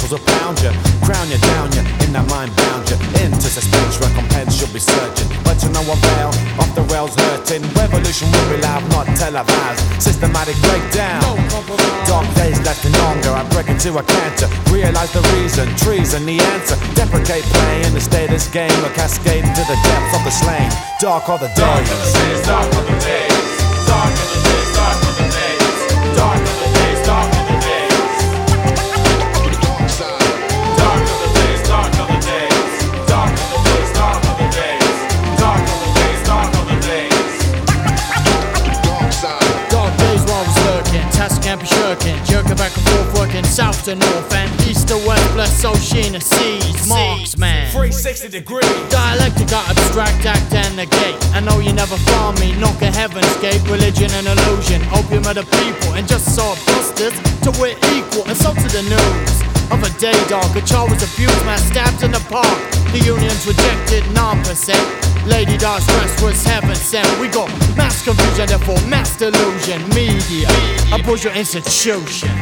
angels will pound you, crown you, down you, in that mind bound you, into suspense, recompense you'll be searching, but to no avail, off the rails hurting, revolution will be loud, not televised, systematic breakdown, no compromise. Dark days lasting longer, I break into a canter, realize the reason, treason the answer, deprecate playing the status game, or cascade into the depths of the slain, dark are the days. Dark are the days, dark are the days, dark are the days, dark are the days, dark are the days, dark are the days, dark are the days, dark are the days, dark are the days, dark are the days, dark are the days, dark side. Dark days while I was lurking, task can't be shirking, jerking back and forth, working south to north and east to west, bless Oceania seas, marksman. 360 degrees. Dialectic, I abstract, act and negate. I know you never found me, knock a heaven's gate. Religion and illusion, opium of the people. And just saw busters till we're equal. And so to the news of a day dog. A child was abused, man stabbed in the park. The unions rejected 9%. Lady Di's dress was heaven sent. We got mass confusion, therefore mass delusion. Media, a bullshit institution.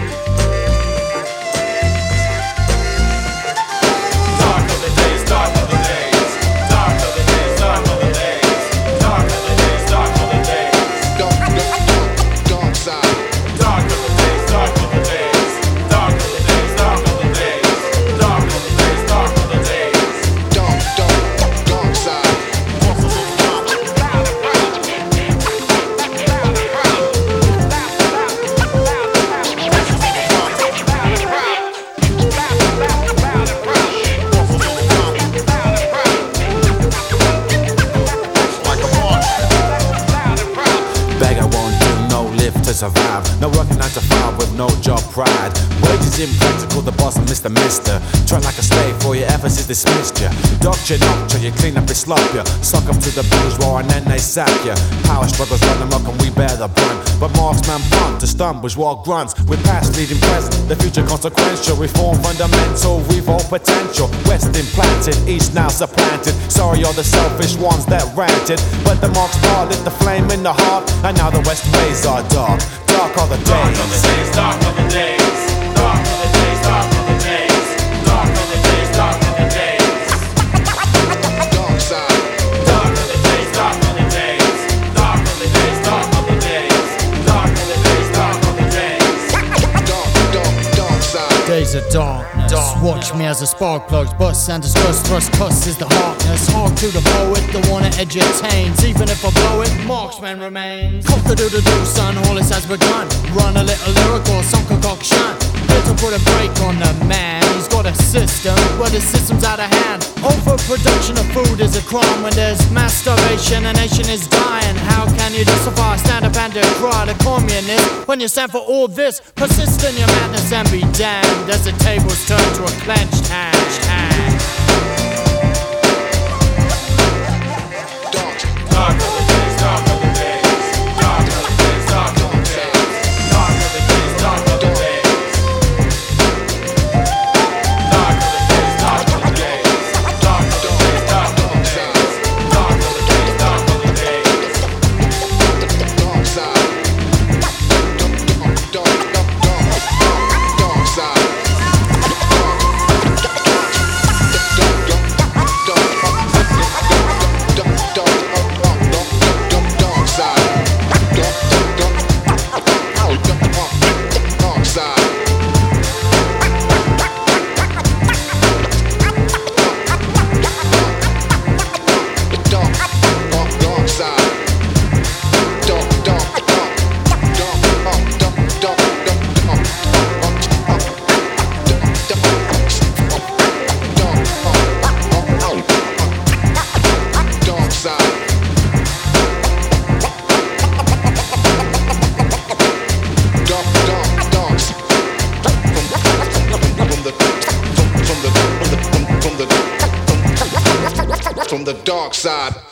To survive, no working 9 to 5 with no job pride. Wages impractical, the boss and Mr. Mister. Try like a slave for your efforts is dismissed ya. Doctor, you clean up your slop ya. Suck up to the bourgeois and then they sack ya. Power struggles run amok and we bear the brunt. But marksman punt to stun bourgeois grunts. With past leading present, the future consequential. Reform fundamental, we've all potential. West implanted, East now supplanted. Sorry you're the selfish ones that ranted, but the Marx bar lit the flame in the heart. And now the West ways are dark. Dark are the days. Dark are the days, dark are the days, dark are the days, dark are the days, dark are the days, dark are the days. Dark side. Dark are the days, dark are the days, dark are the days, dark are the days, dark are the days, dark are the days. Dark side. Days of darkness. Watch me as the spark plugs bust and discuss thrust cuss is the hardness. Hard to the poet, the one that edutains. Even if I blow it, marksman remains. Cock-a-doodle-doo, son, all this has begun. Run a little lyrical, some concoction. Here to put a break on the man. He's got a system, but the system's out of hand. Overproduction of food is a crime. When there's mass starvation, a nation is dying. How can you justify, stand up and decry the communist when you stand for all this? Persist in your madness and be damned as the tables turn to a clenched hand. Dark are the days, dark are the days, dark are the days, dark are the days, dark are the days, dark are the days, dark are the days, dark are the days, dark are the days, dark are the days, dark are the days, dark are the days. Dark side. Dark side. From the dark side.